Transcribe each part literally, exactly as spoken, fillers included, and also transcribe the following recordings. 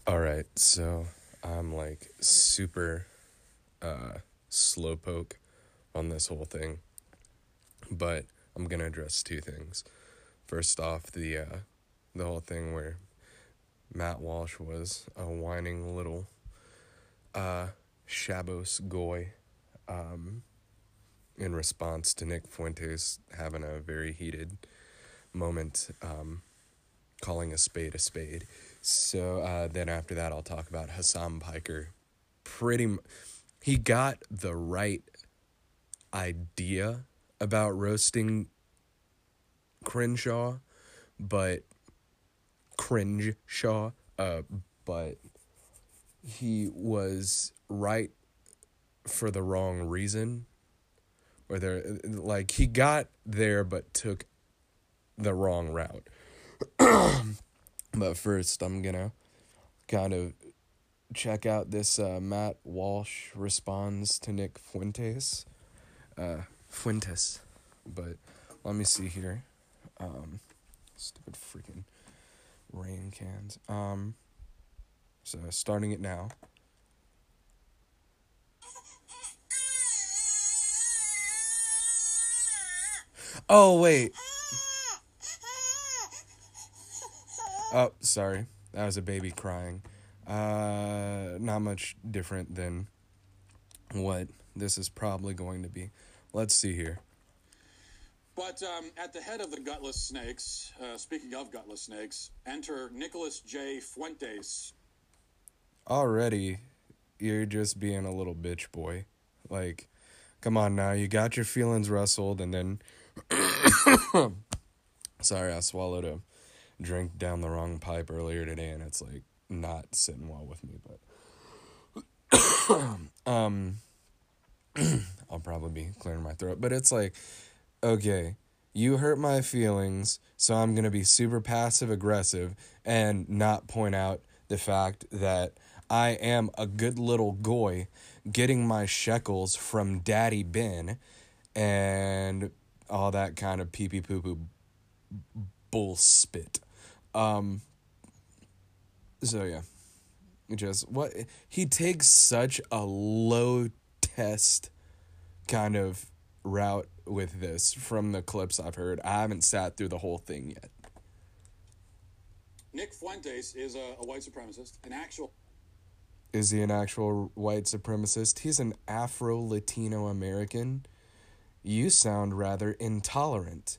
All right, so I'm like super uh, slowpoke on this whole thing, but I'm gonna address two things. First off, the uh, the whole thing where Matt Walsh was a whining little uh, Shabos goy um, in response to Nick Fuentes having a very heated moment um, calling a spade a spade. So uh, then after that, I'll talk about Hassan Piker. Pretty, m- he got the right idea about roasting Crenshaw, but cringe Shaw, uh, but he was right for the wrong reason. Or there, like he got there, but took the wrong route. But first, I'm gonna kind of check out this uh, Matt Walsh responds to Nick Fuentes. Uh, Fuentes. But let me see here. Um, stupid freaking rain cans. Um, so starting it now. Oh, wait. Oh, sorry. That was a baby crying. Uh, not much different than what this is probably going to be. Let's see here. But um, at the head of the Gutless Snakes, uh, speaking of Gutless Snakes, enter Nicholas J. Fuentes. Already, you're just being a little bitch boy. Like, come on now. You got your feelings rustled, and then... Sorry, I swallowed a drink down the wrong pipe earlier today, and it's, like, not sitting well with me, but... um, I'll probably be clearing my throat. But it's like, okay, you hurt my feelings, so I'm going to be super passive-aggressive and not point out the fact that I am a good little goy getting my shekels from Daddy Ben and all that kind of pee-pee-poo-poo bull spit. Um, so, yeah. Just, what, he takes such a low test kind of route with this from the clips I've heard. I haven't sat through the whole thing yet. Nick Fuentes is a, a white supremacist, an actual... Is he an actual white supremacist? He's an Afro-Latino American. You sound rather intolerant.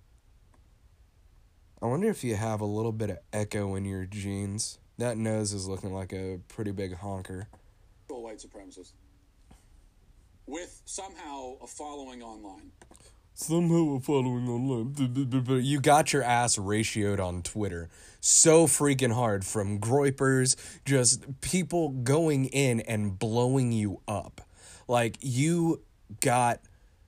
I wonder if you have a little bit of echo in your genes. That nose is looking like a pretty big honker. white supremacist. With somehow a following online. Somehow a following online. But you got your ass ratioed on Twitter so freaking hard from groypers, just people going in and blowing you up. Like, you got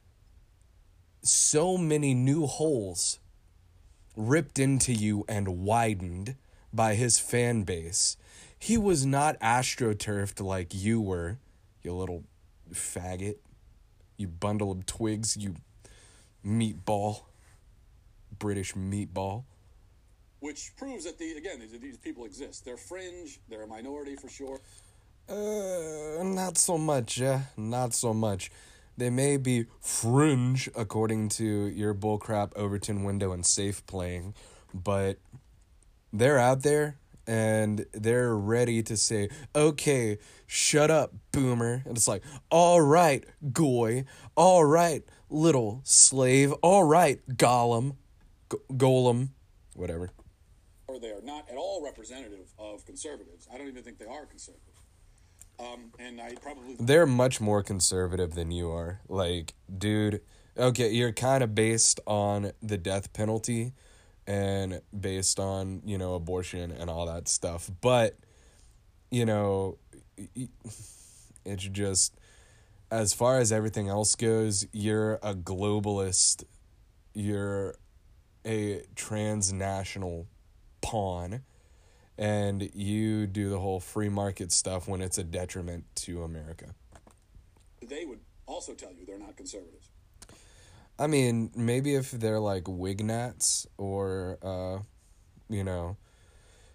so many new holes ripped into you and widened by his fan base. He was not astroturfed like you were, you little faggot. You bundle of twigs, you meatball. British meatball. Which proves that, the again, these, these people exist. They're fringe, they're a minority for sure. Uh, not so much, yeah. Not so much. They may be fringe, according to your bullcrap Overton window and safe playing, but they're out there, and they're ready to say, okay, shut up, boomer. And it's like, all right, goy. All right, little slave. All right, golem. G- golem. Whatever. Or they are not at all representative of conservatives. I don't even think they are conservative. Um, and I probably... They're much more conservative than you are. Like, dude, okay, you're kind of based on the death penalty and based on, you know, abortion and all that stuff. But, you know, it's just, as far as everything else goes, you're a globalist. You're a transnational pawn. And you do the whole free market stuff when it's a detriment to America. They would also tell you they're not conservatives. I mean, maybe if they're like Wignats or, uh, you know,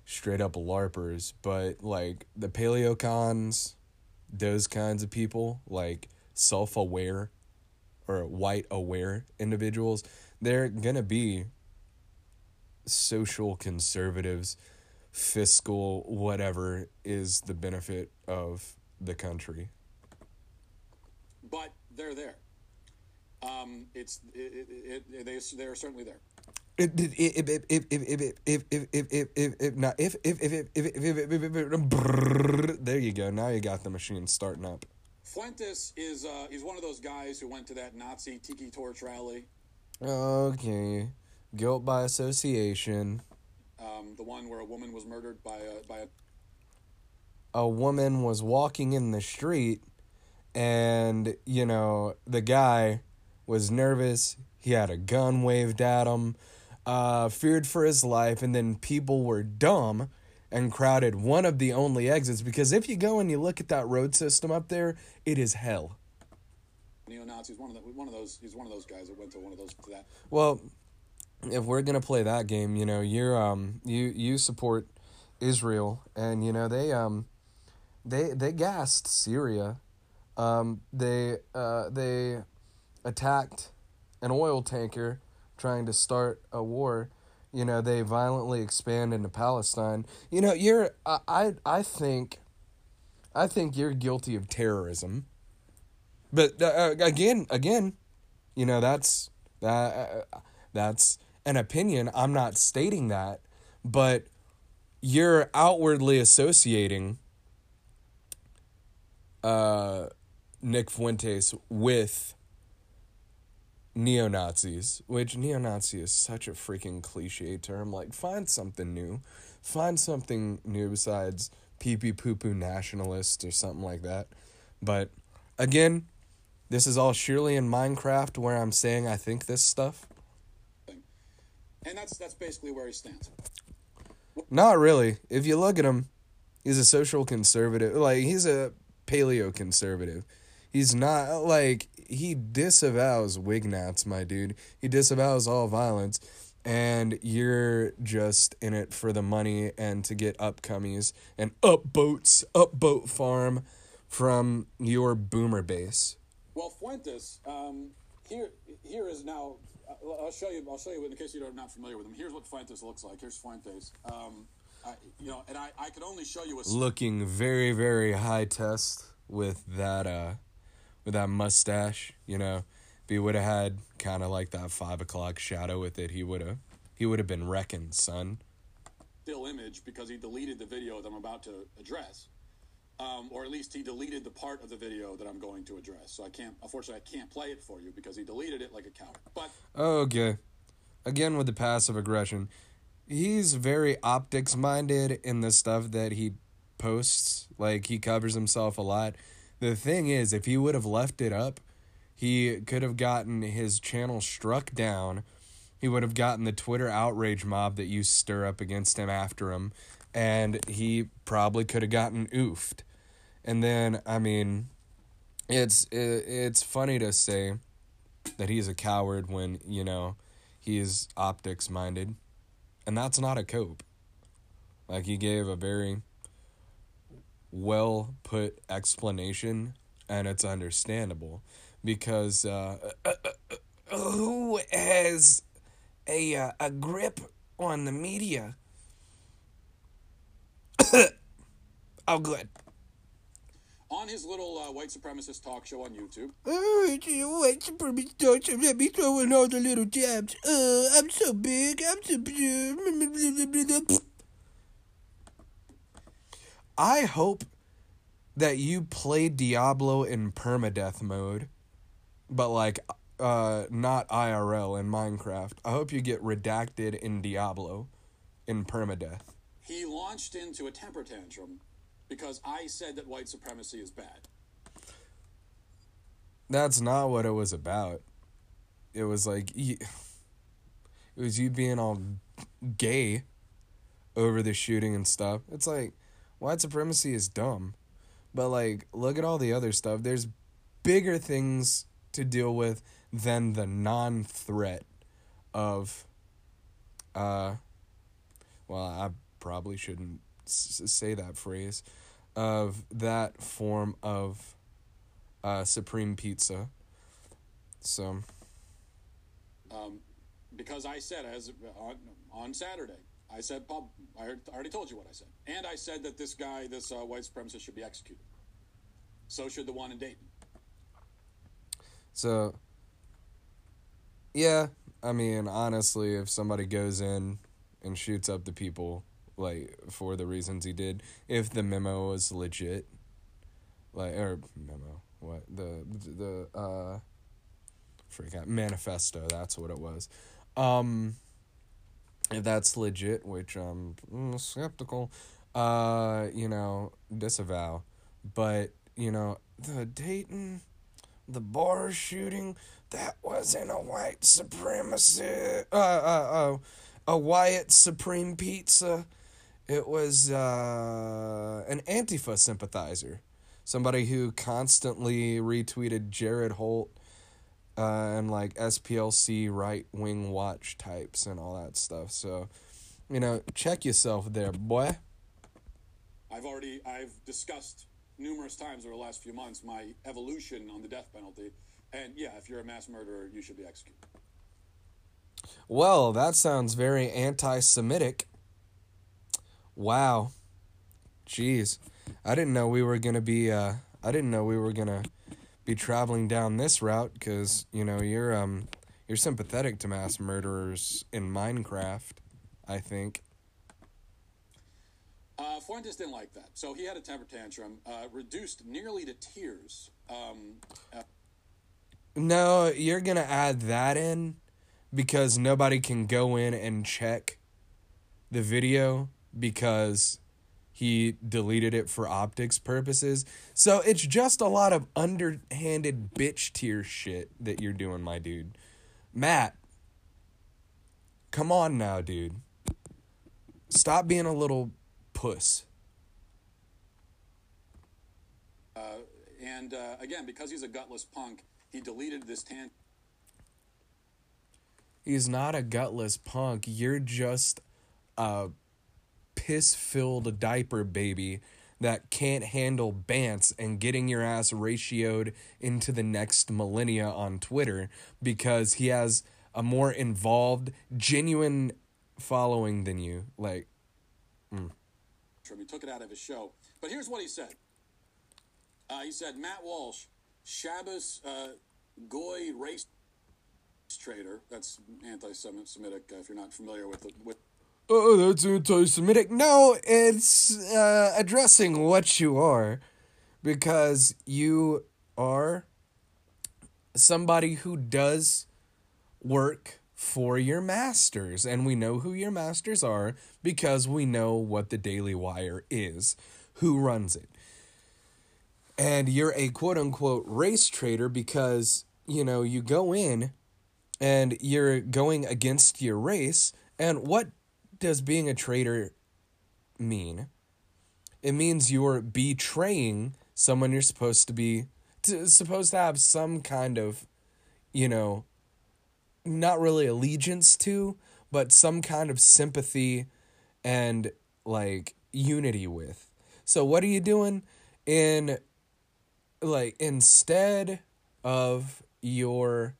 straight up LARPers, but like the paleocons, those kinds of people, like self-aware or white-aware individuals, they're gonna be social conservatives, fiscal, whatever is the benefit of the country. But they're there. Um, it's it, it, it, they they're certainly there. If if if if if if if if if if if not if if if if if if there you go. Now you got the machine starting up. Fuentes is uh he's one of those guys who went to that Nazi tiki torch rally. Okay, guilt by association. Um, the one where a woman was murdered by a by a. A woman was walking in the street, and you know the guy was nervous. He had a gun waved at him. Uh, feared for his life, and then people were dumb and crowded one of the only exits, because if you go and you look at that road system up there, it is hell. Neo-Nazis, one of the, one of those. He's one of those guys that went to one of those to that. Well, if we're gonna play that game, you know, you're um you you support Israel, and you know they um they they gassed Syria, um they uh they attacked an oil tanker trying to start a war. You know, they violently expand into Palestine. You know, you're I I, I think I think you're guilty of terrorism. But uh, again, again, you know, that's that uh, that's an opinion. I'm not stating that, but you're outwardly associating uh, Nick Fuentes with neo-Nazis, which neo-Nazi is such a freaking cliche term. Like, find something new. Find something new besides pee-pee-poo-poo nationalist or something like that. But, again, this is all surely in Minecraft where I'm saying I think this stuff. And that's that's basically where he stands. Not really. If you look at him, he's a social conservative. Like, he's a paleo-conservative. He's not, like, he disavows Wignats, my dude. He disavows all violence, and you're just in it for the money and to get upcomies and up boats, up boat farm from your boomer base. Well, Fuentes, um, here here is now. I'll show you. I'll show you in case you're not familiar with him. Here's what Fuentes looks like. Here's Fuentes. Um, I, you know, and I, I could only show you a looking very very high test with that uh with that mustache. You know, if he would have had kind of like that five o'clock shadow with it, he would have he would have been wrecking, son. Still image because he deleted the video that I'm about to address. Um, or at least he deleted the part of the video that I'm going to address. So I can't, unfortunately, I can't play it for you because he deleted it like a coward. But okay, again with the passive aggression, he's very optics minded in the stuff that he posts. Like, he covers himself a lot. The thing is, if he would have left it up, he could have gotten his channel struck down. He would have gotten the Twitter outrage mob that you stir up against him after him. And he probably could have gotten oofed. And then, I mean, it's it's funny to say that he's a coward when, you know, he's optics-minded. And that's not a cope. Like, he gave a very well-put explanation, and it's understandable. Because uh, uh, uh, who has a, uh, a grip on the media? Oh, good. On his little uh, white supremacist talk show on YouTube. Oh, it's a white supremacist talk show. Let me throw in all the little jabs. Uh, I'm so big. I'm so big. I hope that you play Diablo in permadeath mode, but like, uh, not I R L in Minecraft. I hope you get redacted in Diablo in permadeath. He launched into a temper tantrum because I said that white supremacy is bad. That's not what it was about. It was like, it was you being all gay over the shooting and stuff. It's like, white supremacy is dumb. But like, look at all the other stuff. There's bigger things to deal with than the non-threat of, uh, well, I probably shouldn't s- say that phrase, of that form of uh, Supreme Pizza. So, Um, because I said as on, on Saturday, I said pub. I already told you what I said, and I said that this guy, this uh, white supremacist, should be executed. So should the one in Dayton. So, yeah, I mean, honestly, if somebody goes in and shoots up the people, like, for the reasons he did, if the memo was legit, like, or memo, what, the, the, uh, freak out, manifesto, that's what it was. Um, if that's legit, which I'm mm, skeptical, uh, you know, disavow. But, you know, the Dayton, the bar shooting, that wasn't a white supremacist, uh, uh, uh, a white Supreme Pizza. It was, uh, an Antifa sympathizer. Somebody who constantly retweeted Jared Holt, uh, and, like, S P L C right-wing watch types and all that stuff. So, you know, check yourself there, boy. I've already, I've discussed numerous times over the last few months my evolution on the death penalty. And yeah, if you're a mass murderer, you should be executed. Well, that sounds very anti-Semitic. Wow. Jeez. I didn't know we were going to be, uh, I didn't know we were going to be traveling down this route, because, you know, you're, um, you're sympathetic to mass murderers in Minecraft, I think. Uh, Fuentes didn't like that, so he had a temper tantrum, uh, reduced nearly to tears. Um, uh, No, you're going to add that in because nobody can go in and check the video because he deleted it for optics purposes. So it's just a lot of underhanded bitch tier shit that you're doing, my dude. Matt, come on now, dude. Stop being a little puss. uh, and uh, again, because he's a gutless punk, he deleted this tan. He's not a gutless punk. You're just a piss-filled diaper baby that can't handle bants and getting your ass ratioed into the next millennia on Twitter because he has a more involved, genuine following than you. Like, mm. He took it out of his show. But here's what he said. Uh, he said, Matt Walsh, Shabbos uh, Goy race trader. That's anti-Semitic, uh, if you're not familiar with it. With Oh, that's anti-Semitic. No, it's uh, addressing what you are, because you are somebody who does work for your masters, and we know who your masters are because we know what the Daily Wire is, who runs it. And you're a quote-unquote race trader because, you know, you go in and you're going against your race, and what does being a traitor mean? It means you're betraying someone you're supposed to be, to, supposed to have some kind of, you know, not really allegiance to, but some kind of sympathy and, like, unity with. So what are you doing? In, like, instead of your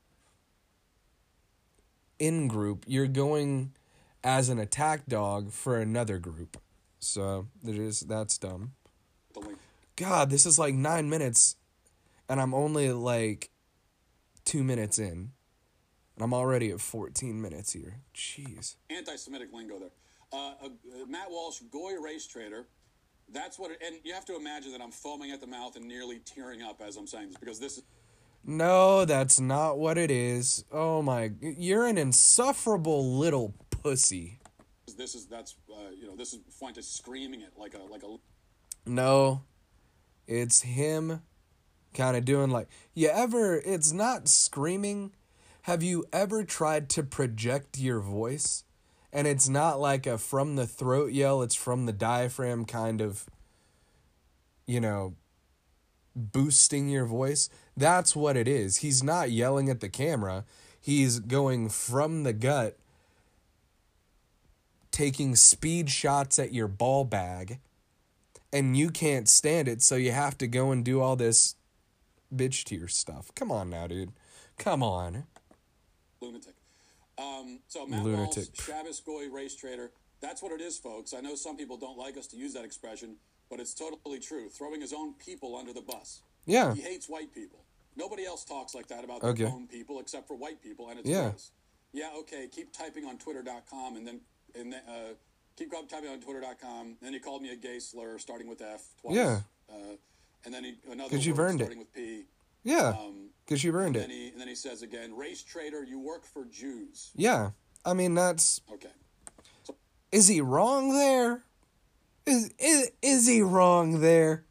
in-group, you're going as an attack dog for another group. So that is that's dumb. God, this is like nine minutes, and I'm only like two minutes in, and I'm already at fourteen minutes here. Jeez. Anti-Semitic lingo there. Uh, uh, Matt Walsh, Goy race trader. That's what it, and you have to imagine that I'm foaming at the mouth and nearly tearing up as I'm saying this, because this is... No, that's not what it is. Oh my, you're an insufferable little pussy. This is, that's, uh, you know, this is Fuentes screaming it like a, like a... No, it's him kind of doing like, you ever, it's not screaming. Have you ever tried to project your voice? And it's not like a from the throat yell, it's from the diaphragm kind of, you know, boosting your voice. That's what it is. He's not yelling at the camera. He's going from the gut taking speed shots at your ball bag, and you can't stand it, so you have to go and do all this bitch tier stuff. Come on now, dude. Come on. Lunatic. Um, so Matt Lunatic. Walsh, Shabbos Goy, race trader. That's what it is, folks. I know some people don't like us to use that expression, but it's totally true. Throwing his own people under the bus. Yeah. He hates white people. Nobody else talks like that about their Okay. own people except for white people, and it's Yeah. gross. Yeah, okay, keep typing on twitter dot com and then and then, uh, keep typing on twitter dot com. And then he called me a gay slur starting with F twice. Yeah. Uh, and then he, another 'Cause you've word earned it. starting with P. Yeah. Um, Because you've earned and then, it. he, and then he says again, race trader, you work for Jews. Yeah. I mean, that's... Okay. Is he wrong there? Is, is, is he wrong there?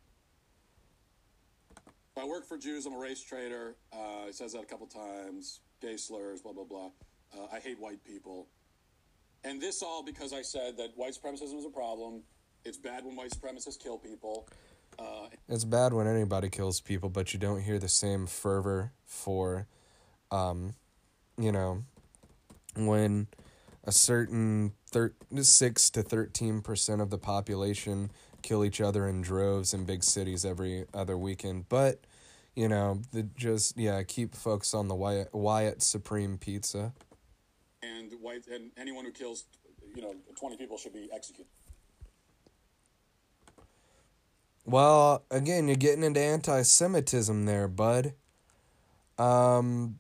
I work for Jews. I'm a race trader. Uh, he says that a couple times. Gay slurs, blah, blah, blah. Uh, I hate white people. And this all because I said that white supremacism is a problem. It's bad when white supremacists kill people. Uh, It's bad when anybody kills people, but you don't hear the same fervor for, um, you know, when a certain thir- six to thirteen percent of the population kill each other in droves in big cities every other weekend. But, you know, the just, yeah, keep focus on the Wyatt, Wyatt Supreme Pizza. and white and anyone who kills, you know, twenty people should be executed. Well, again, you're getting into anti-Semitism there, bud. Um,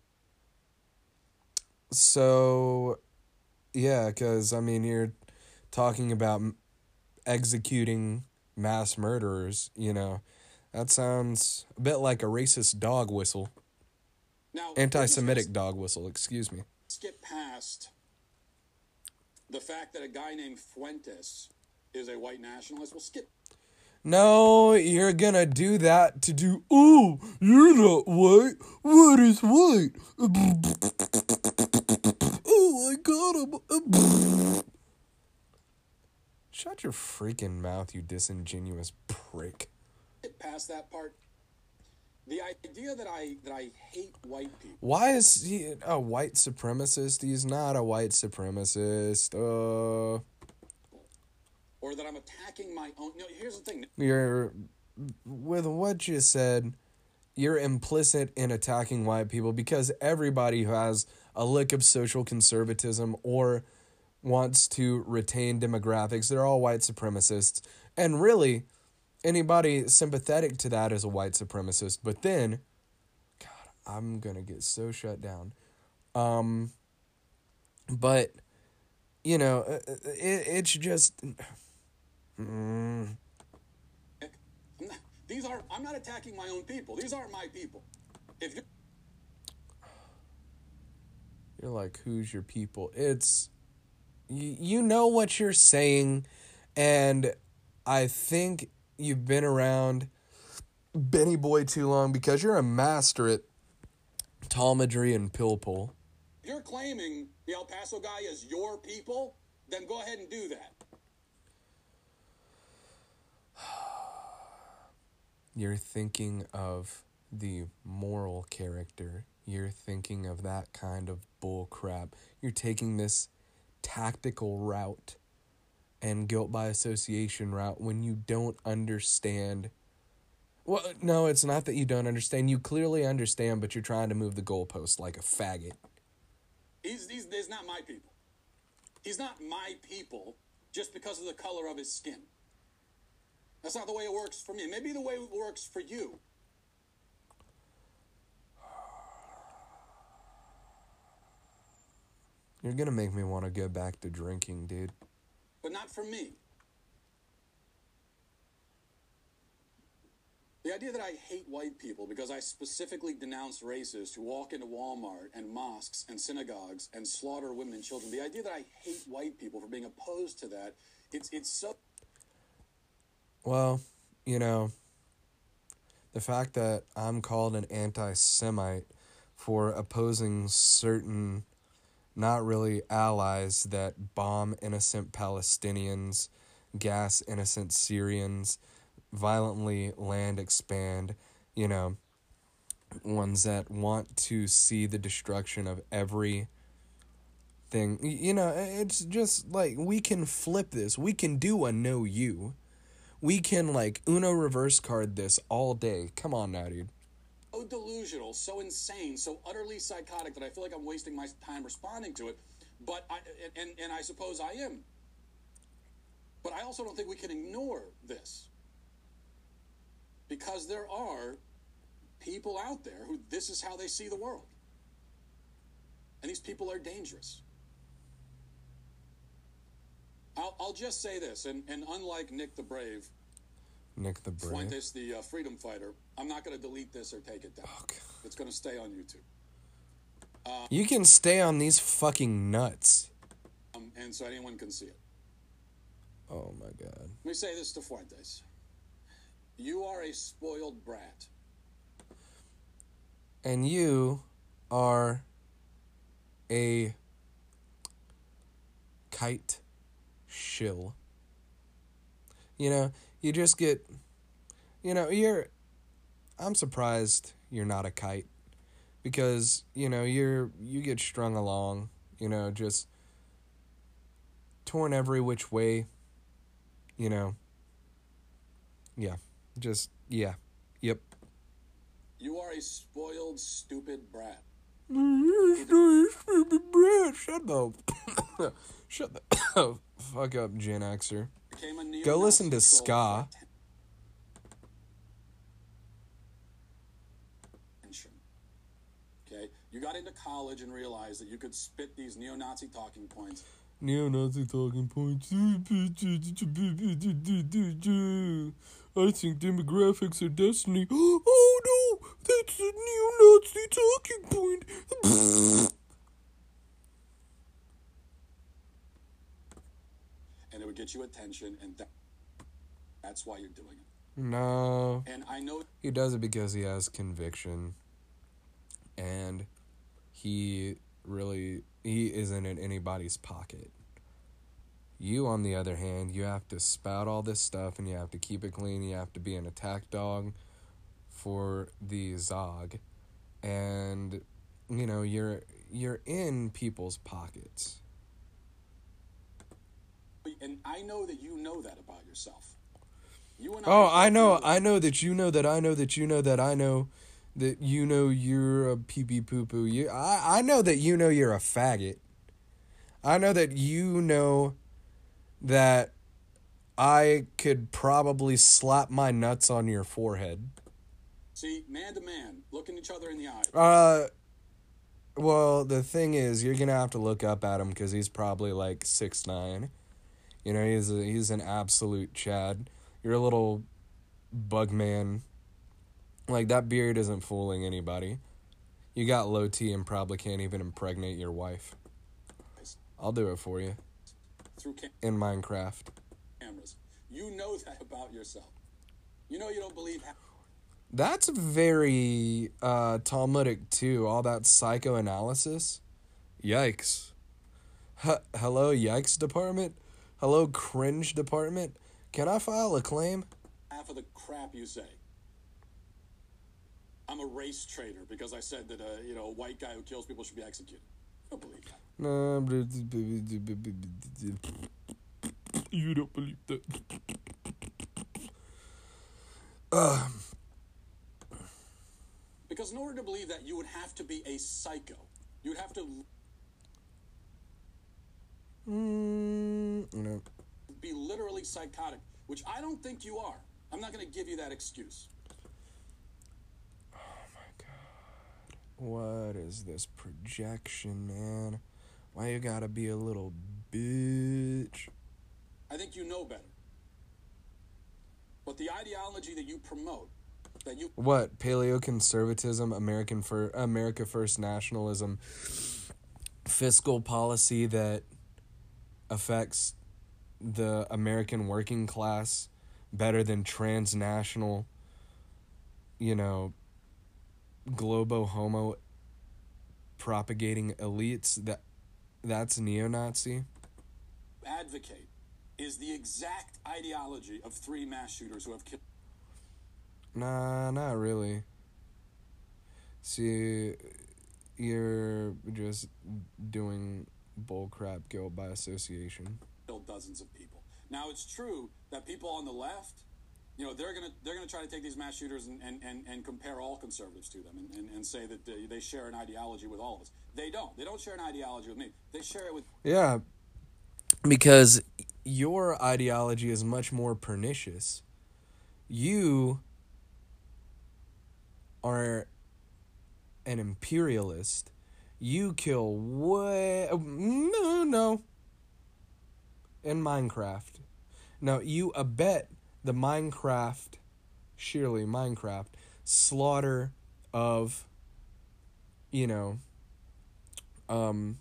so, yeah, because, I mean, you're talking about m- executing mass murderers, you know. That sounds a bit like a racist dog whistle. Now, Anti-Semitic dog whistle, excuse me. skip past the fact that a guy named Fuentes is a white nationalist. We'll skip. No, you're gonna do that to do, oh, you're not white. What is white? Oh, I got him. Shut your freaking mouth, you disingenuous prick. Skip past that part. The idea that I that I hate white people. Why is he a white supremacist? He's not a white supremacist. Uh, Or that I'm attacking my own. No, here's the thing. you're, with what you said, you're implicit in attacking white people because everybody who has a lick of social conservatism or wants to retain demographics, they're all white supremacists. And really, anybody sympathetic to that is a white supremacist. But then, God, I'm going to get so shut down. Um, but, you know, it, it's just... Mm. I'm not, these are. I'm not attacking my own people. These aren't my people. If you're, You're like, who's your people? It's, you, you know what you're saying, and I think you've been around Benny Boy too long because you're a master at Talmadry and pill pull. if you're claiming the El Paso guy is your people, then go ahead and do that. You're thinking of the moral character. You're thinking of that kind of bull crap. You're taking this tactical route and guilt by association route when you don't understand. Well, no, it's not that you don't understand. You clearly understand, but you're trying to move the goalpost like a faggot. He's he's, he's not my people. He's not my people just because of the color of his skin. That's not the way it works for me. Maybe the way it works for you. You're gonna make me want to go back to drinking, dude. But not for me. The idea that I hate white people because I specifically denounce racists who walk into Walmart and mosques and synagogues and slaughter women and children. The idea that I hate white people for being opposed to that, it's it's so... Well, you know, the fact that I'm called an anti-Semite for opposing certain, not really allies that bomb innocent Palestinians, gas innocent Syrians, violently land expand, you know, ones that want to see the destruction of every thing. You know, it's just like we can flip this. We can do a no you. We can like Uno reverse card this all day. Come on now, dude. So delusional, so insane, so utterly psychotic that I feel like I'm wasting my time responding to it. But I and and I suppose I am. But I also don't think we can ignore this. Because there are people out there who this is how they see the world. And these people are dangerous. I'll, I'll just say this, and, and unlike Nick the Brave, Nick the Brave, Fuentes, the uh, freedom fighter, I'm not going to delete this or take it down. Oh, God. It's going to stay on YouTube. Uh, you can stay on these fucking nuts. Um, and so anyone can see it. Oh, my God. Let me say this to Fuentes. You are a spoiled brat. And you are a kite shill. You know, you just get, you know, you're, I'm surprised you're not a kite. Because, you know, you're, you get strung along, you know, just torn every which way, you know. Yeah, just, yeah, yep. You are a spoiled, stupid brat. Stupid brat. Shut the, shut the fuck up, Gen Xer. Go listen to ska. Okay, you got into college and realized that you could spit these neo-Nazi talking points. Neo-Nazi talking points. I think demographics are destiny. Oh no, that's a neo-Nazi talking point. And it would get you attention, and that, that's why you're doing it. No. And I know he does it because he has conviction. And he really, he isn't in anybody's pocket. You, on the other hand, you have to spout all this stuff and you have to keep it clean. You have to be an attack dog for the Zog. And, you know, you're you're in people's pockets. And I know that you know that about yourself. You and oh, I, I know, I know that you know that I know that you know that I know that you know you're a pee-pee poo-poo. You, I, I know that you know you're a faggot. I know that you know that I could probably slap my nuts on your forehead. See, man to man, looking each other in the eye. Uh, well, the thing is, you're gonna have to look up at him because he's probably like six nine. You know, he's a, he's an absolute Chad. You're a little bug man. Like, that beard isn't fooling anybody. You got low T and probably can't even impregnate your wife. I'll do it for you. Through cam- in Minecraft. Cameras. You know that about yourself. You know you don't believe... Ha- That's very uh, Talmudic, too. All that psychoanalysis. Yikes. H- Hello, yikes department? Hello, cringe department? Can I file a claim? Half of the crap you say. I'm a race traitor because I said that a you know a white guy who kills people should be executed. I don't believe that. No, you don't believe that. Uh. Because in order to believe that, you would have to be a psycho. You would have to Mm, no. be literally psychotic, which I don't think you are. I'm not going to give you that excuse. What is this projection, man? Why you gotta be a little bitch? I think you know better. But the ideology that you promote, that you... What? Paleoconservatism, American fir- America First nationalism, fiscal policy that affects the American working class better than transnational, you know... globo homo propagating elites, that that's neo-Nazi. Advocate is the exact ideology of three mass shooters who have killed. Nah, not really. See, you're just doing bullcrap guilt by association. Killed dozens of people. Now, it's true that people on the left, you know, they're gonna they're gonna try to take these mass shooters and, and, and, and compare all conservatives to them and, and, and say that they, they share an ideology with all of us. They don't. They don't share an ideology with me. They share it with... Yeah, because your ideology is much more pernicious. You are an imperialist. You kill way... No, no. In Minecraft. Now, you abet the Minecraft, surely Minecraft, slaughter of, you know, um,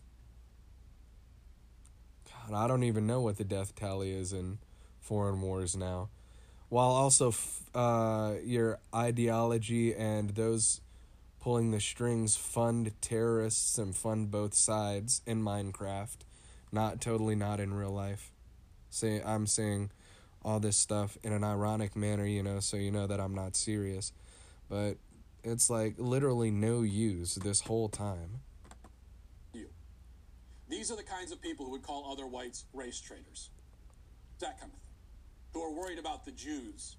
God, I don't even know what the death tally is in foreign wars now. While also f- uh, your ideology and those pulling the strings fund terrorists and fund both sides in Minecraft, not totally not in real life. Say I'm saying all this stuff in an ironic manner, you know, so you know that I'm not serious. But it's like literally no use this whole time. You. These are the kinds of people who would call other whites race traitors. That kind of thing. Who are worried about the Jews.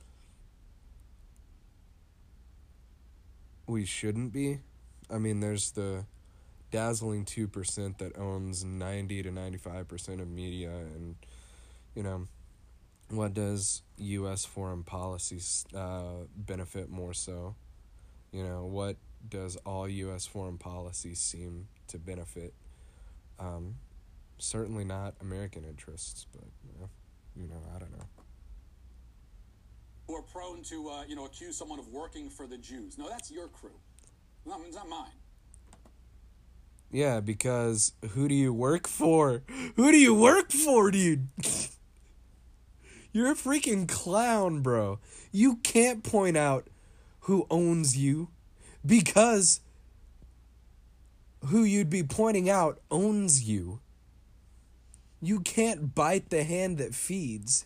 We shouldn't be. I mean, there's the dazzling two percent that owns ninety to ninety-five percent of media, and, you know, what does U S foreign policy uh, benefit more so? You know, what does all U S foreign policy seem to benefit? Um, certainly not American interests, but, you know, you know, I don't know. Who are prone to, uh, you know, accuse someone of working for the Jews. No, that's your crew. No, it's not mine. Yeah, because who do you work for? Who do you work for, dude? You're a freaking clown, bro. You can't point out who owns you because who you'd be pointing out owns you. You can't bite the hand that feeds.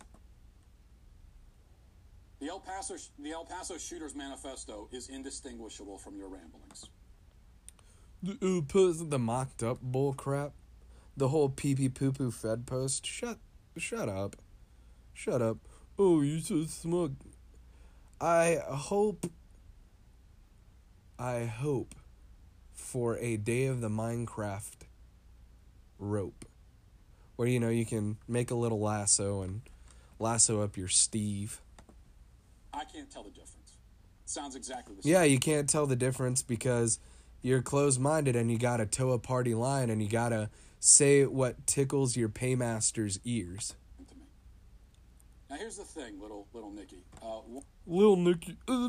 The El Paso, the El Paso Shooters Manifesto is indistinguishable from your ramblings. The, uh, the mocked up bull crap, the whole pee pee poo poo Fed post. Shut, shut up, shut up. Oh, you're so smug. I hope, I hope, for a day of the Minecraft rope, where you know you can make a little lasso and lasso up your Steve. I can't tell the difference. It sounds exactly the same. Yeah, you can't tell the difference because you're closed-minded and you gotta toe a party line and you gotta say what tickles your paymaster's ears. To me. Now here's the thing, little little Nicky. Uh, Little Nicky. I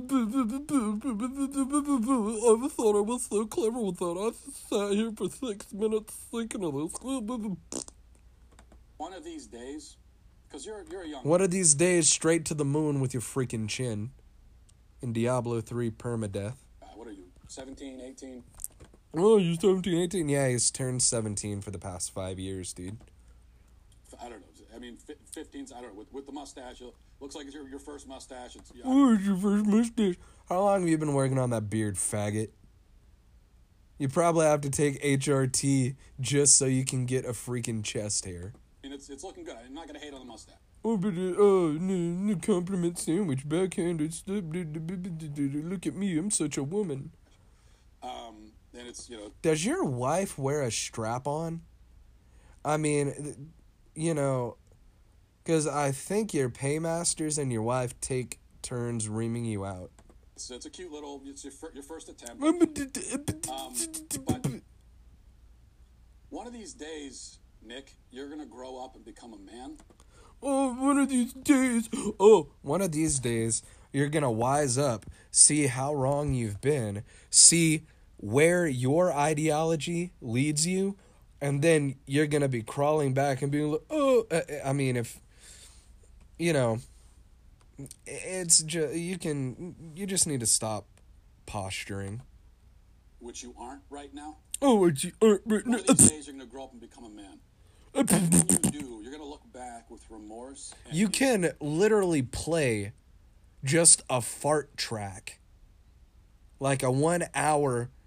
thought I was so clever with that. I just sat here for six minutes thinking of this. One of these days, because you're you're a young. One of these days, straight to the moon with your freaking chin. In Diablo three permadeath. Uh, what are you, seventeen, eighteen? Oh, you're seventeen, eighteen? Yeah, he's turned seventeen for the past five years, dude. I don't know. I mean, fifteen, I don't know. With, with the mustache, it looks like it's your, your first mustache. It's, yeah, oh, it's your first mustache. How long have you been working on that beard, faggot? You probably have to take H R T just so you can get a freaking chest hair. I mean, it's, it's looking good. I'm not going to hate on the mustache. Oh, but, uh, oh, no, no compliment sandwich, backhanded stuff. Look at me, I'm such a woman. Um, and it's, you know. Does your wife wear a strap on? I mean, you know, because I think your paymasters and your wife take turns reaming you out. It's, it's a cute little, it's your, fir- your first attempt. um, but one of these days, Nick, you're going to grow up and become a man. Oh, one of these days. Oh, one of these days, you're going to wise up, see how wrong you've been, see where your ideology leads you, and then you're going to be crawling back and being like, oh, I mean, if, you know, it's just, you can, you just need to stop posturing. Which you aren't right now. Oh, which you aren't right now. One of these days, you're going to grow up and become a man. And when you do, you're going to look back with remorse. And you can literally play just a fart track. Like a one hour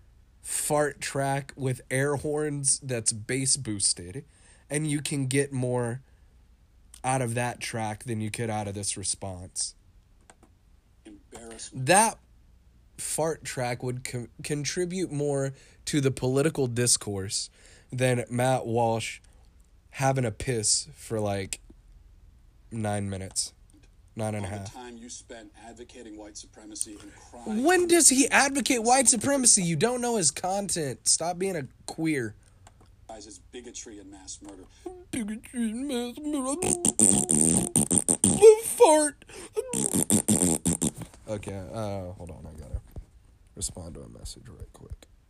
fart track with air horns that's bass boosted, and you can get more out of that track than you could out of this response. Embarrassment. That fart track would co- contribute more to the political discourse than Matt Walsh having a piss for like nine minutes, nine and a All the half. time you spent advocating white supremacy and crying. When does he advocate white supremacy? You don't know his content. Stop being a queer. His bigotry and mass murder. Bigotry and mass murder. Fart. Okay, uh, hold on. I gotta respond to a message right quick.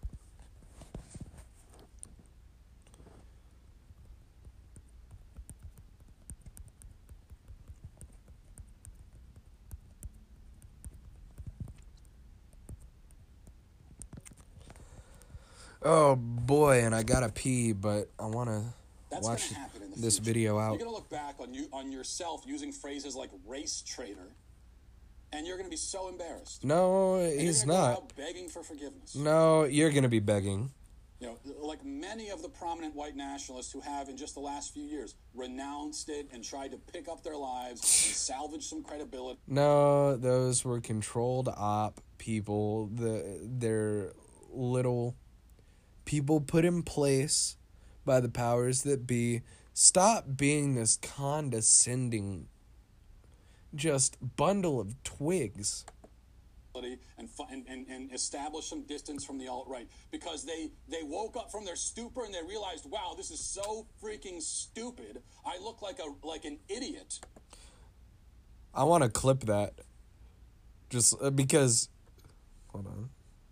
Oh boy, and I gotta pee, but I wanna That's watch gonna happen in the this future. video out. You're gonna look back on you on yourself using phrases like race traitor, and you're gonna be so embarrassed. No, And he's you're gonna go not. out begging for forgiveness. No, you're gonna be begging. You know, like many of the prominent white nationalists who have, in just the last few years, renounced it and tried to pick up their lives and salvage some credibility. No, those were controlled op people. The they're little people put in place by the powers that be. Stop being this condescending just bundle of twigs. And, and, and, and establish some distance from the alt-right, because they, they woke up from their stupor and they realized, wow, this is so freaking stupid. I look like a like an idiot. I want to clip that just uh, because hold on.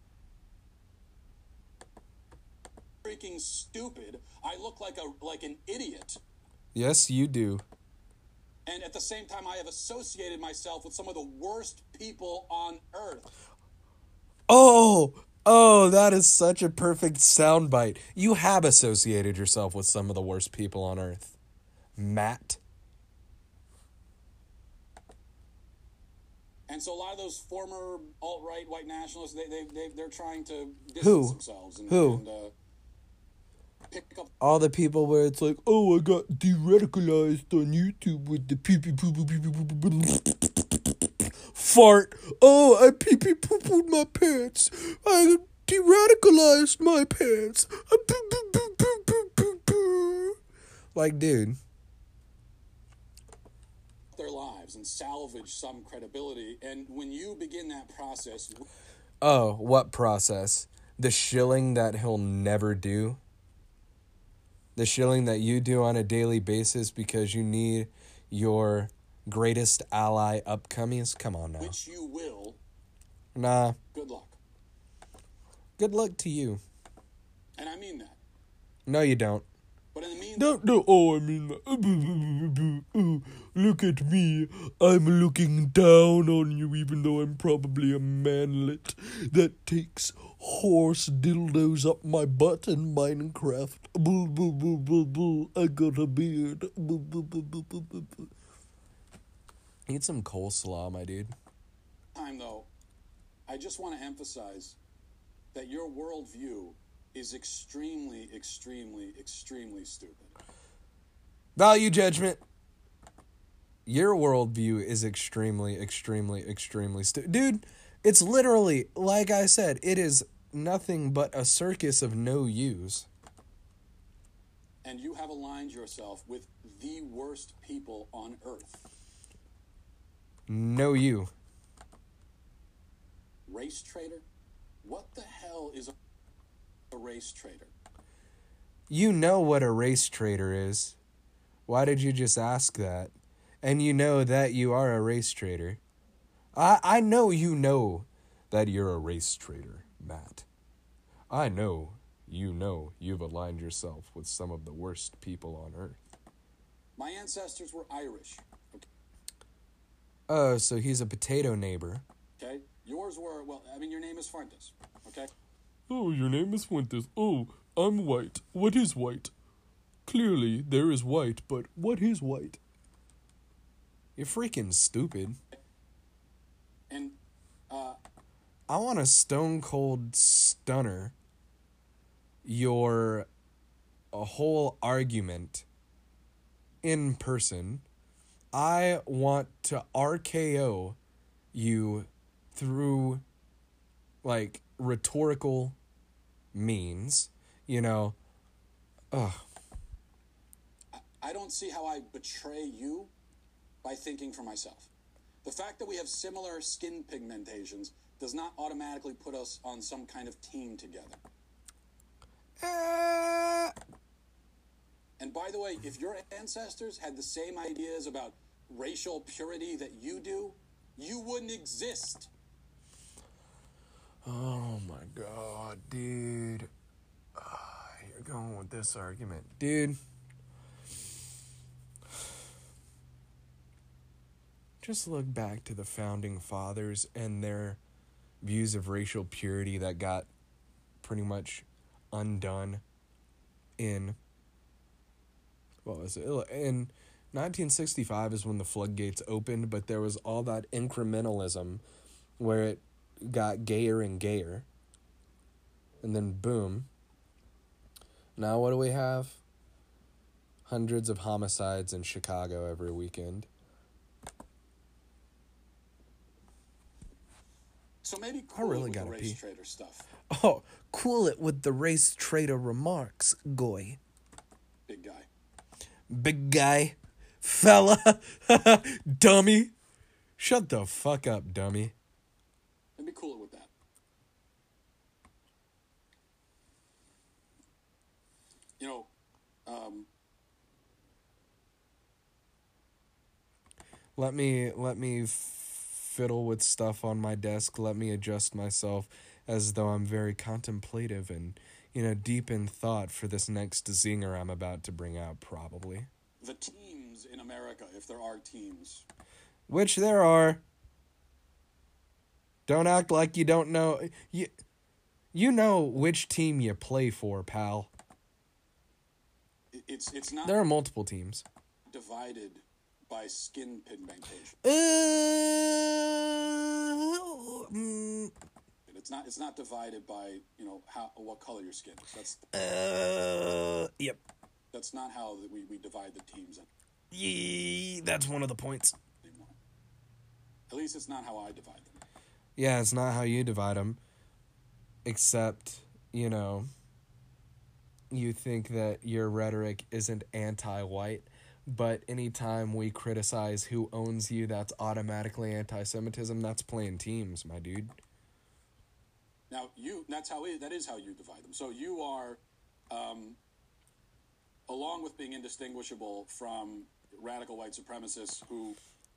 Freaking stupid. I look like a like an idiot. Yes, you do. And at the same time, I have associated myself with some of the worst people on earth. Oh, oh, that is such a perfect soundbite. You have associated yourself with some of the worst people on earth, Matt. And so a lot of those former alt-right white nationalists, they, they, they, they're trying to distance Who? themselves. And, Who? And, uh, pick up All the people where it's like, oh, I got de-radicalized on YouTube with the pee pee poo poo pee pee poo poo fart. Oh, I pee pee poo pooed my pants. I de-radicalized my pants. Like, dude. their lives and salvage some credibility. And when you begin that process, Oh, what process? The shilling that he'll never do? The shilling that you do on a daily basis because you need your greatest ally upcomies? Come on now. which you will, Nah. good luck. Good luck to you. And I mean that. No, you don't. But in the meantime, No, no, oh, I mean, oh, look at me. I'm looking down on you, even though I'm probably a manlet that takes horse dildos up my butt in Minecraft. Boo, boo, boo, boo, boo. I got a beard. Boo, boo, boo, boo, boo, boo, boo. Eat some coleslaw, my dude. time though, I just want to emphasize that your worldview is extremely, extremely, extremely stupid. Value judgment. Your worldview is extremely, extremely, extremely stupid. Dude, it's literally, like I said, it is nothing but a circus of no use. And you have aligned yourself with the worst people on earth. No you. Race traitor? What the hell is a, a race traitor? You know what a race trader is. Why did you just ask that? And you know that you are a race trader. I, I know you know that you're a race trader, Matt. I know you know you've aligned yourself with some of the worst people on earth. My ancestors were Irish. Okay? Oh, so he's a potato neighbor. okay? Yours were, well, I mean, your name is Fuentes. Okay? Oh, your name is Fuentes. Oh, I'm white. What is white? Clearly, there is white, but what is white? You're freaking stupid. And, uh, I want a stone cold stunner your a whole argument in person. I want to R K O you through, like, rhetorical means, you know. Ugh. I don't see how I betray you by thinking for myself. The fact that we have similar skin pigmentations does not automatically put us on some kind of team together. Uh... And by the way, if your ancestors had the same ideas about racial purity that you do, you wouldn't exist. Oh my god, dude. Uh, you're going with this argument. Dude. Just look back to the founding fathers and their views of racial purity that got pretty much undone in, what was it? In nineteen sixty-five is when the floodgates opened, but there was all that incrementalism where it got gayer and gayer. And then boom. Now what do we have? Hundreds of homicides in Chicago every weekend. So maybe cool I really it with gotta the race pee. trader stuff. Oh, cool it with the race trader remarks, goy. Big guy. Big guy. Fella. Dummy. Shut the fuck up, dummy. Maybe cool it with that. You know, um, Let me let me fiddle with stuff on my desk. Let me adjust myself as though I'm very contemplative and, you know, deep in thought for this next zinger I'm about to bring out, probably. the teams in America, if there are teams. Which there are. Don't act like you don't know. You, you know which team you play for, pal. It- It's it's not There are multiple teams. divided by skin pigmentation. Uh, mm, It's not it's not divided by, you know, how what color your skin is. That's uh, yep. that's not how that we, we divide the teams Yee, that's one of the points. anymore. At least it's not how I divide them. Yeah, it's not how you divide them. Except, you know, you think that your rhetoric isn't anti-white, but anytime we criticize who owns you, that's automatically anti-Semitism. That's playing teams, my dude. Now you that's how it, that is how you divide them. So you are, um, along with being indistinguishable from radical white supremacists who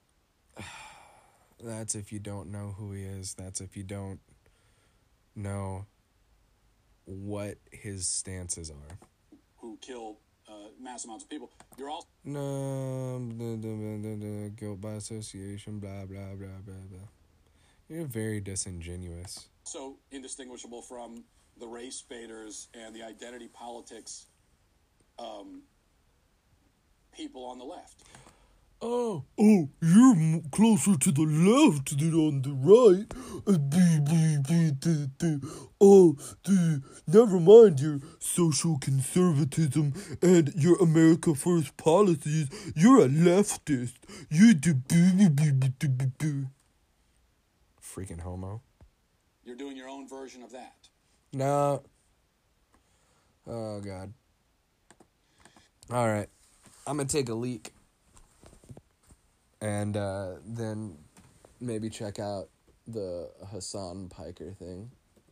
That's if you don't know who he is. That's if you don't know what his stances are. who kill uh, mass amounts of people. You're also No, blah, blah, blah, blah, blah, guilt by association, blah, blah, blah, blah, blah. You're very disingenuous. also indistinguishable from the race baiters and the identity politics um, people on the left. Oh, oh, you're m- closer to the left than on the right. Uh, bee, bee, bee, dee, dee. Oh, dee. Never mind your social conservatism and your America First policies. You're a leftist. You do boo, boo, boo, boo, boo, boo, boo. Freaking homo. You're doing your own version of that. No. Oh, God. All right. I'm going to take a leak. And uh, then maybe check out the Hassan Piker thing.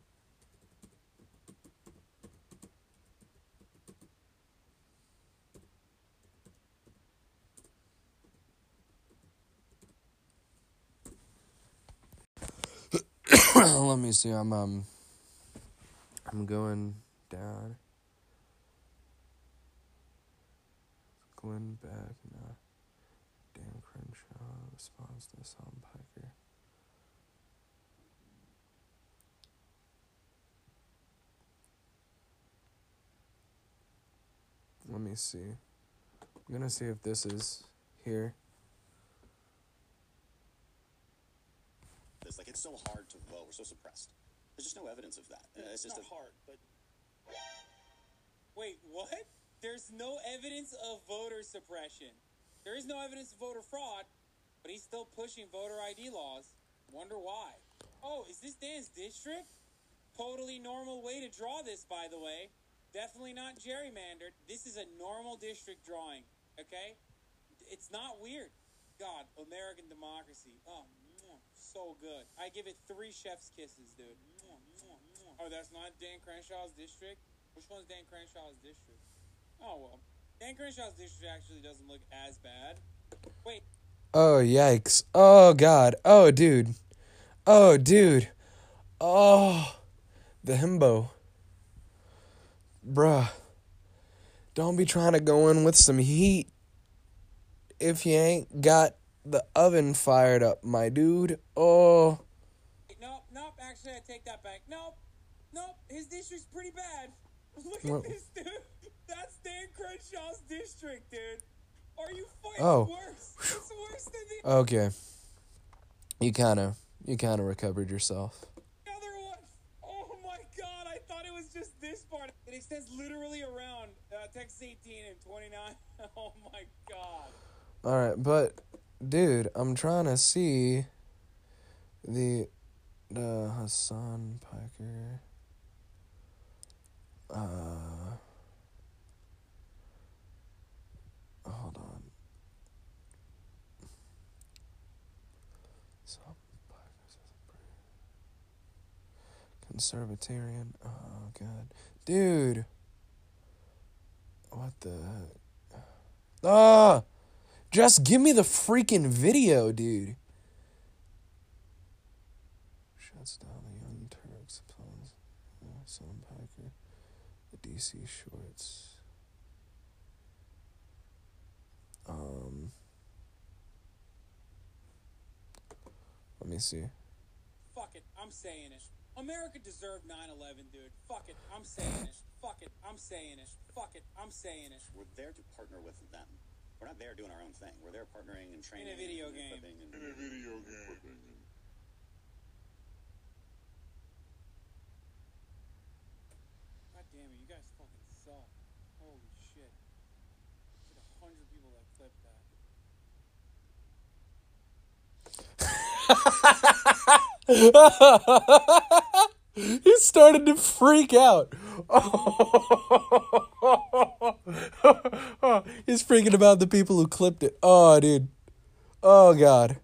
Let me see. I'm um. I'm going down. Glenn Beck, no. Dan Crenshaw responds to Hassan Piker. Let me see. I'm gonna see if this is here. It's like it's so hard to vote. We're so suppressed. There's just no evidence of that. Uh, it's just not a, hard, but Wait, what? There's no evidence of voter suppression. There is no evidence of voter fraud, but he's still pushing voter I D laws. Wonder why. Oh, is this Dan's district? Totally normal way to draw this, by the way. Definitely not gerrymandered. This is a normal district drawing, okay? It's not weird. God, American democracy. Oh, so good. I give it three chef's kisses, dude. Oh, that's not Dan Crenshaw's district? Which one's Dan Crenshaw's district? Oh, well. Dan Crenshaw's district actually doesn't look as bad. Wait. Oh, yikes. Oh, God. Oh, dude. Oh, dude. Oh, the himbo. Bruh. Don't be trying to go in with some heat if you ain't got the oven fired up, my dude. Oh. Nope, nope. Actually, I take that back. Nope. Nope. His district's pretty bad. Look What? at this, dude. That's Dan Crenshaw's district, dude. Are you fucking Oh. worse? It's worse than the Okay. You kind of, you kind of recovered yourself. other one. Oh my god, I thought it was just this part. It extends literally around uh, Texas eighteen and twenty-nine. Oh my god. All right, but dude, I'm trying to see the the Hassan Piker. Uh, hold on. Hassan Piker, Conservatarian. Oh god, dude. What the heck? Ah. Just give me the freaking video, dude. Shuts down the Young Turks. Hassan Piker. The D C Shorts. Um. Let me see. Fuck it, I'm saying it. America deserved nine eleven, dude. Fuck it, I'm saying it. Fuck it, I'm saying it. Fuck it, I'm saying it. We're there to partner with them. We're not there doing our own thing. We're there partnering and training. In a video and game. equipping and- In a video game. God damn it, you guys fucking suck. Holy shit. There's like a hundred people that clipped that. He started to freak out. He's freaking about the people who clipped it. Oh, dude. Oh, God.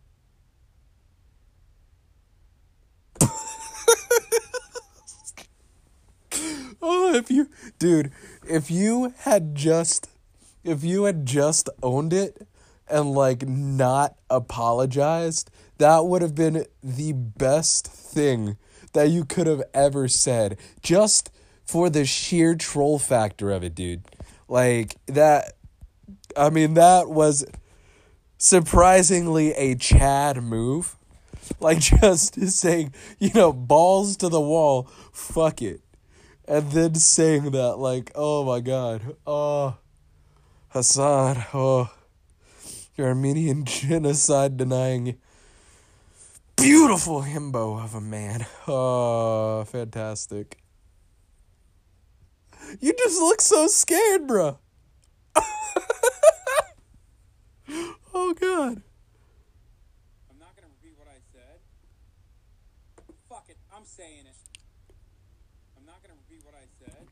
Oh, if you, dude, if you had just, if you had just owned it and like not apologized, that would have been the best thing that you could have ever said, just for the sheer troll factor of it, dude. Like that, I mean, that was surprisingly a Chad move. Like just saying, you know, balls to the wall, fuck it. And then saying that, like, oh my God, oh, Hassan, oh, your Armenian genocide denying beautiful himbo of a man. Oh, fantastic. You just look so scared, bro. Oh, God. I'm not gonna repeat what I said. Fuck it, I'm saying it. I'm not gonna repeat what I said.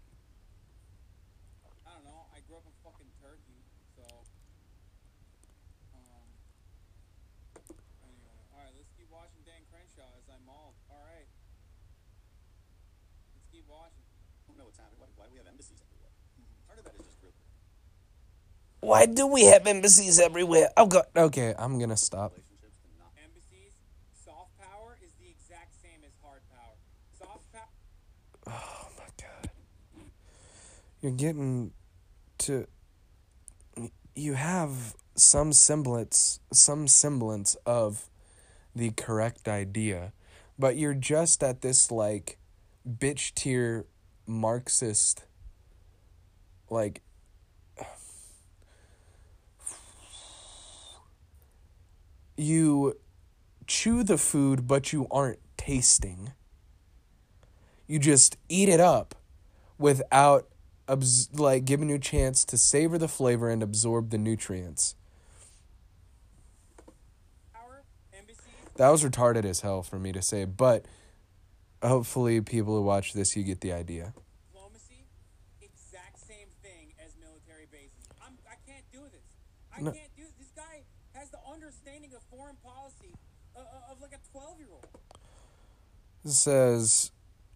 I don't know, I grew up in fucking Turkey, so... Um... Anyway, alright, let's keep watching Dan Crenshaw as I mauled. Alright. Let's keep watching. I don't know what's happening. Why, why do we have embassies everywhere? Part of that is just real Why do we have embassies everywhere? Oh, God. Okay, I'm gonna stop. relationships and not. Embassies, soft power is the exact same as hard power. Soft power... Oh, my God. You're getting to... You have some semblance, some semblance of the correct idea, but you're just at this, like, bitch tier Marxist, like... You chew the food, but you aren't tasting. You just eat it up without abs- like giving you a chance to savor the flavor and absorb the nutrients. Power, embassies, That was retarded as hell for me to say, but hopefully people who watch this, you get the idea. diplomacy, exact same thing as military bases. I'm, I can't do this. I No. can't do this. This guy has the understanding of foreign policy uh, uh, of like a twelve-year-old. It says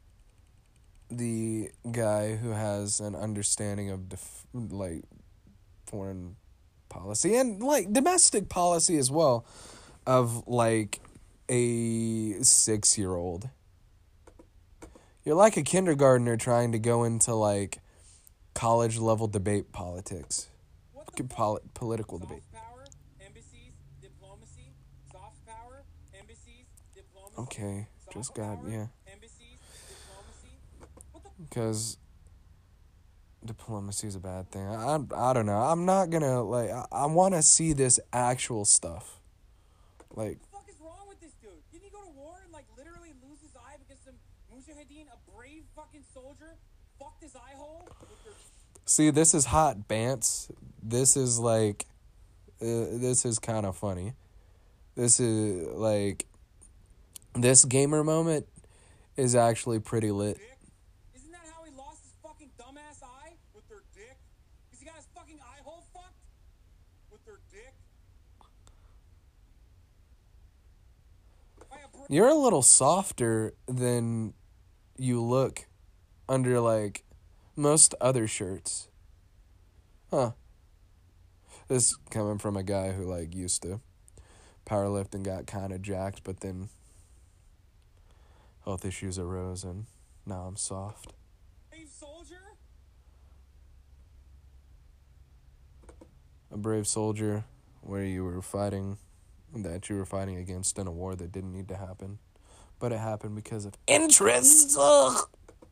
the guy who has an understanding of def- like foreign policy and like domestic policy as well of like a six-year-old. You're like a kindergartner trying to go into like college level debate politics. What the Fucking fuck? poli- political Soft debate. power, embassies, diplomacy. Soft power, embassies, diplomacy. Okay, Soft just got power, yeah. Embassies, diplomacy. What the Because diplomacy is a bad thing. I, I, I don't know. I'm not gonna like. I, I want to see this actual stuff. Like, fuck is wrong with this dude? Didn't he go to war and like literally lose his eye because some mujahideen, a brave fucking soldier, fucked his eye hole with their see, this is hot, Bance. This is like, uh, this is kind of funny. This is like, this gamer moment is actually pretty lit. dick? Isn't that how he lost his fucking dumbass eye? With their dick? Because he got his fucking eye hole fucked? With their dick? By a bra- You're a little softer than you look under like most other shirts. Huh. This coming from a guy who like used to powerlift and got kind of jacked, but then health issues arose and now I'm soft. brave soldier? A brave soldier where you were fighting, that you were fighting against in a war that didn't need to happen. But it happened because of interests. Ugh.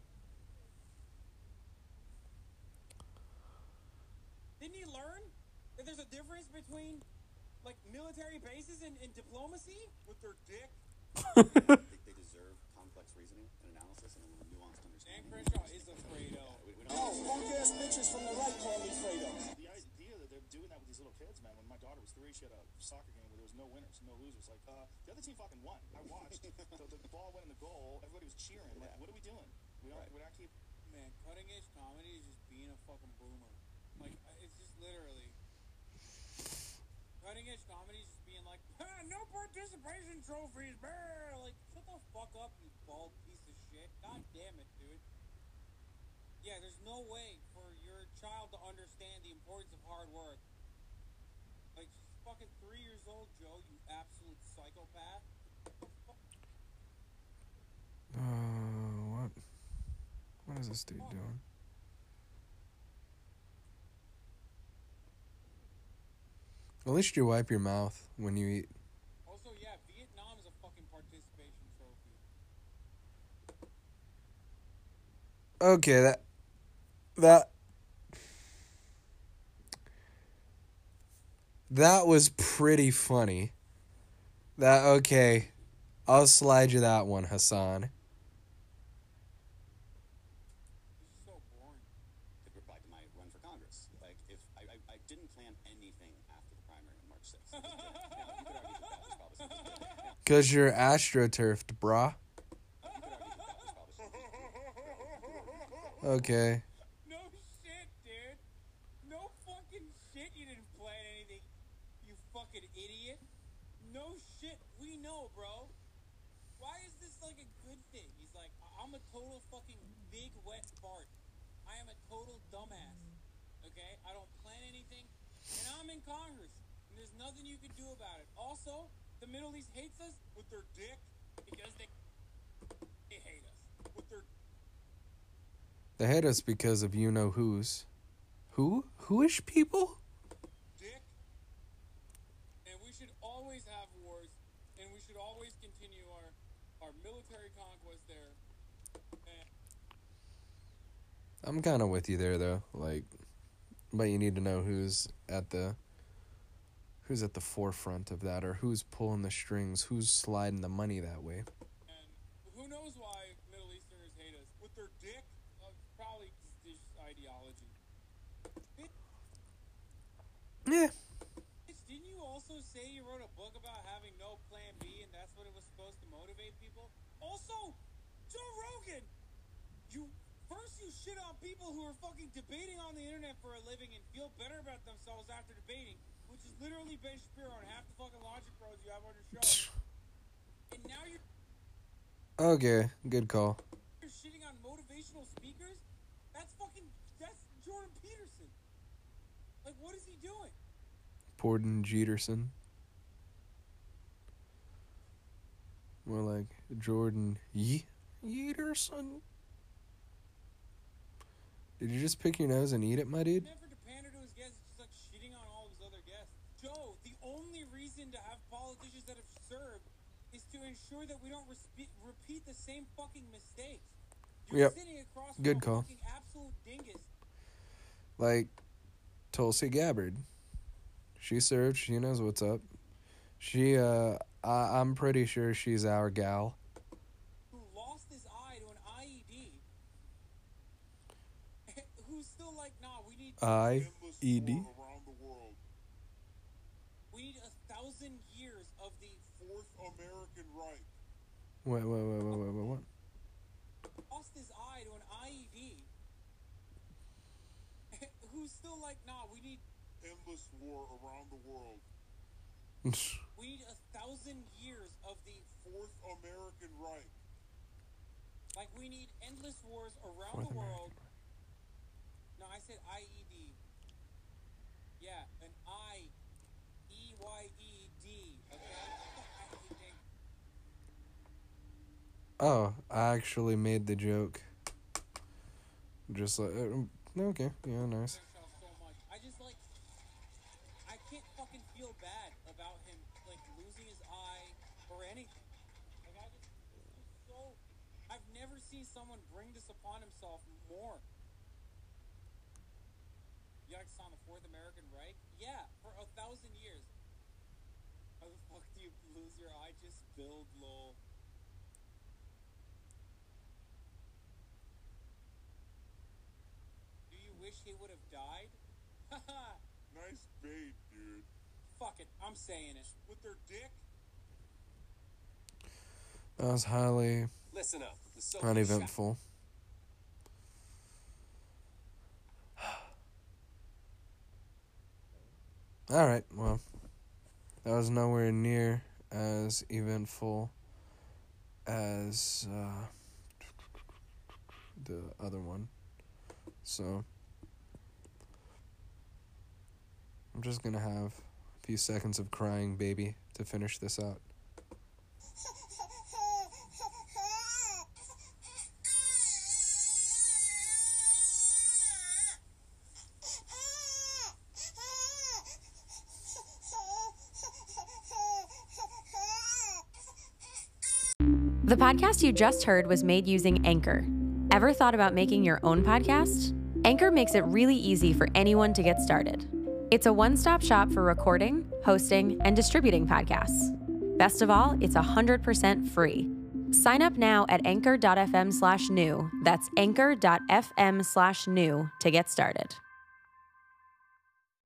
Didn't he learn that there's a difference between like military bases and, and diplomacy? With their dick? I think they deserve complex reasoning and analysis and a nuanced Dan understanding. Crenshaw is a Fredo. We, we don't Oh, punk ass bitches from the right call me Fredo. The idea that they're doing that with these little kids, man. When my daughter was three, she had a soccer game where there was no winners, no losers. Like, uh, the other team fucking won. I watched. the, the ball went in the goal. Everybody was cheering. Like, what are we doing? We don't. We're not keep. Man, cutting edge comedy is just being a fucking boomer. Like, I- it's just literally. Cutting edge comedy is just being like, ah, no participation trophies, brr. Like, shut the fuck up, you bald piece of shit. God damn it, dude. Yeah, there's no way for your child to understand the importance of hard work. Like, she's fucking three years old, Joe, you absolute psychopath. Uh, what? What is this dude doing? At least you wipe your mouth when you eat. Also, yeah, Vietnam is a fucking participation trophy. Okay, that that that was pretty funny. That okay. I'll slide you that one, Hassan. This is so boring. Could reply to my run for Congress. Like, if I, I, I didn't plan anything after the primary on March sixth. Now, you could argue that that was probably something good. Now, Cause you're astroturfed, brah. you could argue that that was probably something good. Okay. No shit, dude. No fucking shit. You didn't plan anything. You fucking idiot. No shit. We know, bro. Why is this like a good thing? He's like, I- I'm a total fucking big wet fart. I am a total dumbass. Okay? I don't plan anything. And I'm in Congress. And there's nothing you can do about it. Also, the Middle East hates us with their dick because they, they hate us. With their They hate us because of you know who's. Who? Whoish people? dick. And we should always have wars, and we should always continue our, our military conquest there. And I'm kind of with you there, though. Like, but you need to know who's at the who's at the forefront of that, or who's pulling the strings, who's sliding the money that way. and who knows why Middle Easterners hate us? With their dick? Uh, probably just this ideology. Yeah. Didn't you also say you wrote a book about having no plan B and that's what it was supposed to motivate people? Also, Joe Rogan! You first you shit on people who are fucking debating on the internet for a living and feel better about themselves after debating, which is literally Ben Shapiro and half the fucking Logic Bros you have on your show. And now you're Okay, good call. You're shitting on motivational speakers? That's fucking that's Jordan Peterson. Like, what is he doing? Jordan Jeterson. More like Jordan Ye- Yeterson. Did you just pick your nose and eat it, my dude? Never to pander to his guests, it's just like shitting on all of his other guests. Joe, the only reason to have politicians that have served is to ensure that we don't respe- repeat the same fucking mistakes. You're Yep. sitting across Good from call. a fucking absolute dingus. Like Tulsi Gabbard. She served. She knows what's up. She, uh, I, I'm pretty sure she's our gal. Who lost his eye to an I E D. Who's still like, nah, we need I E D. Around the world. we need a thousand years of the Fourth American Reich. Wait, wait, wait, wait, wait, wait, what? lost his eye to an I E D. Who's still like, nah, we need Endless war around the world. we need a thousand years of the Fourth American Reich. like we need endless wars around Fourth the American world. No, I said I E D. Yeah, an I E Y E D. Okay. I hate that. Oh, I actually made the joke. Just like, uh, okay, yeah, nice. Myself so much. I just like I can't fucking feel bad about him like losing his eye or anything. Like I just it's just so I've never seen someone bring this upon himself more. You guys saw the Fourth American Reich? Yeah, for a thousand years. How the fuck do you lose your eye? Just build lol. Do you wish he would have died? Haha. Nice bait, dude. Fuck it, I'm saying it. With their dick? That was highly Listen up. The Soviet uneventful. Alright, well, that was nowhere near as eventful as uh, the other one. So, I'm just gonna have a few seconds of crying baby to finish this out. The podcast you just heard was made using Anchor. Ever thought about making your own podcast? Anchor makes it really easy for anyone to get started. It's a one-stop shop for recording, hosting, and distributing podcasts. Best of all, it's one hundred percent free. Sign up now at anchor.fm slash new. That's anchor.fm slash new to get started.